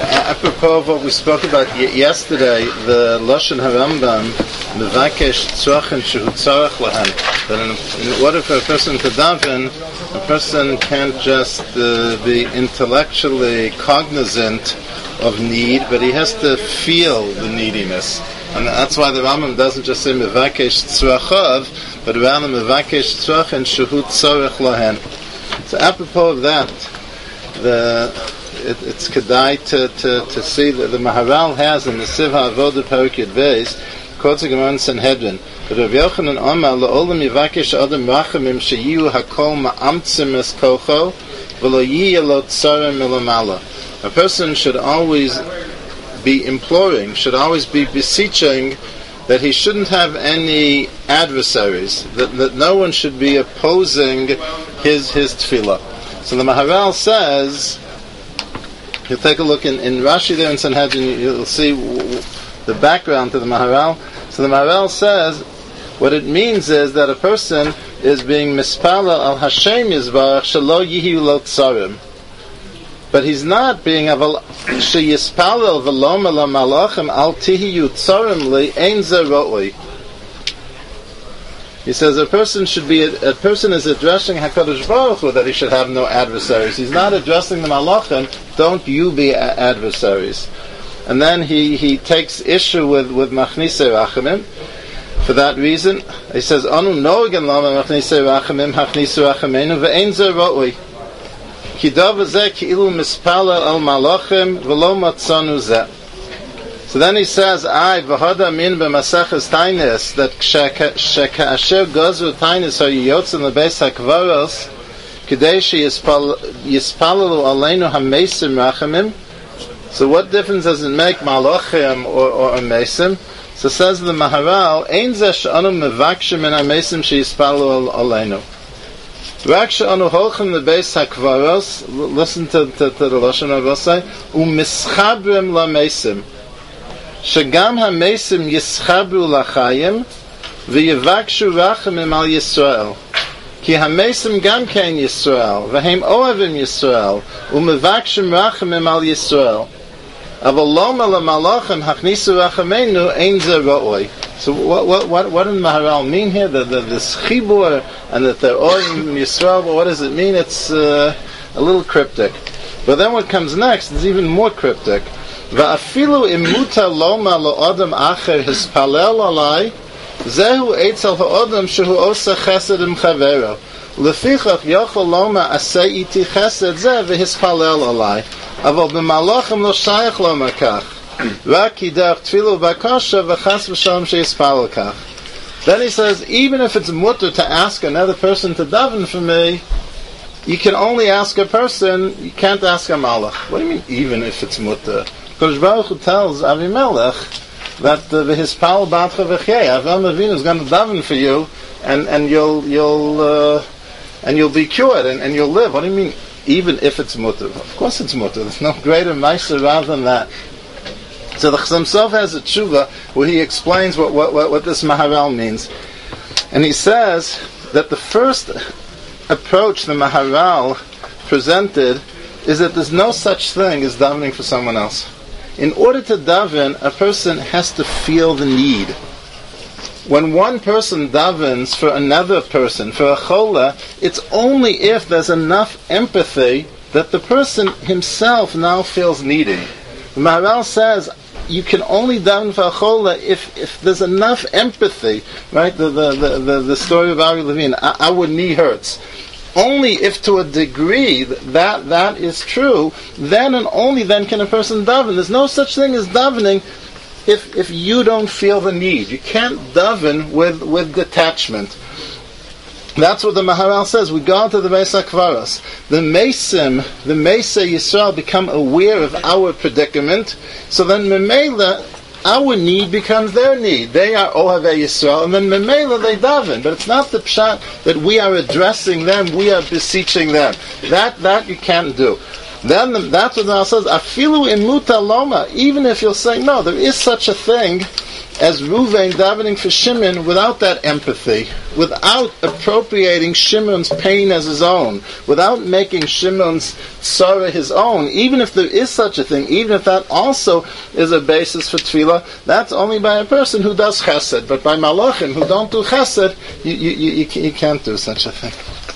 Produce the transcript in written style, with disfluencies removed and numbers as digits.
apropos of what we spoke about yesterday, the Lashon HaRambam, Mevakesh Tzorchen Shehu Tzarech Lahen, that in order for a person to daven, a person can't just be intellectually cognizant of need, but he has to feel the neediness. And that's why the Rambam doesn't just say Mevakesh Tzrachav, but rather Mevakesh Tzorchen Shehu Tzarech Lahen. So apropos of that, it's kedai to see that the Maharal has in the Siv HaAvodah Perek Yud Beis, quotes a Gemara in Sanhedrin, but Rav Yochanan Omar La'olam Yivakesh Adam Rachamim Sheyiu Hakol Ma'amtzim Es Kocho V'lo Yiyeh Lo Tzarim Milamala. A person should always be imploring, should always be beseeching that he shouldn't have any adversaries, that no one should be opposing his tefillah. So the Maharal says, you take a look in Rashi there in Sanhedrin, you'll see the background to the Maharal. So the Maharal says, what it means is that a person is being mispala al Hashem Yisbarach shelo yihiu lo tzarim. But he's not being sheyispalel v'lo mela malachim al tihiyu tzarim li ein ze ro'oi. He says a person is addressing HaKadosh Baruch Hu that he should have no adversaries. He's not addressing the malachim. Don't you be adversaries. And then he takes issue with Machnise Rachamim. For that reason, he says, Anu noegen lama Machnise Rachamim Hachnise Rachamenu ve'ein ze ro'oi. Ki dav zeh ki'ilu mispala al malachim v'lo matzanu zeh. So then he says, v'hada min b'maseches Tainis, that sheka'asher gozu Tainis are yotzim lebeis hakvaros, k'dei sheyispalalu aleinu hamesim rachamim. So what difference does it make, malachim or mesim? So says the Maharal, ein zeh she'anu mevakshim min hamesim sheyispalalu aleinu. Rak she'anu holchem lebeis hakvaros, listen to the Lashon HaVosai, u'mischabrim lamesim. Shagam hamesim yischabru lachayim v'yivakshu rachamim al Yisrael. Ki hamesim gam kein Yisrael v'heim oavim Yisrael u'mevakshim rachamim al Yisrael. Aval lo mela malachim hachnisu rachamenu ein ze ro'oi. So what does Maharal mean here? This chibur and that they're oavim Yisrael. But what does it mean? It's a little cryptic. But then what comes next is even more cryptic. Va'afilu imuta loma lo adam acher hispalel alai zehu eitzel ha'odam shehu osa chesed im chavero lefichach yochel loma asei iti chesed zeh v'hispalel alai aval b'malachim lo shayach loma kach rak yidach tfilu v'akasha v'chas v'shalom sheyispalel kach. Then he says, even if it's mutter to ask another person to daven for me, you can only ask a person, you can't ask a malach. What do you mean, even if it's mutter? Kodesh Baruch Hu tells Avimelech that v'hispal batcha v'chei, Avraham Avinu is going to daven for you, and you'll be cured and you'll live. What do you mean? Even if it's mutter? Of course it's mutter. There's no greater meiser rather than that. So the Chasam Sof has a tshuva where he explains what this Maharal means, and he says that the first approach the Maharal presented is that there's no such thing as davening for someone else. In order to daven, a person has to feel the need. When one person davens for another person, for a chola, it's only if there's enough empathy that the person himself now feels needy. The Maharal says you can only daven for a chola if there's enough empathy. Right? The story of Ari Levine, our knee hurts. Only if to a degree that is true, then and only then can a person daven. There's no such thing as davening if you don't feel the need. You can't daven with detachment. That's what the Maharal says. We go into the Beis HaKvaros. The Meisei Yisrael become aware of our predicament, so then Memela, our need becomes their need. They are Ohavei Yisrael, and then Memela they daven. But it's not the pshat that we are addressing them, we are beseeching them. That you can't do. Then that's what the Maharal says. Afilu imuta loma. Even if you'll say no, there is such a thing as Ruvain davening for Shimon without that empathy, without appropriating Shimon's pain as his own, without making Shimon's sorrow his own, even if there is such a thing, even if that also is a basis for tefillah, that's only by a person who does chesed. But by malachim who don't do chesed, you can't do such a thing.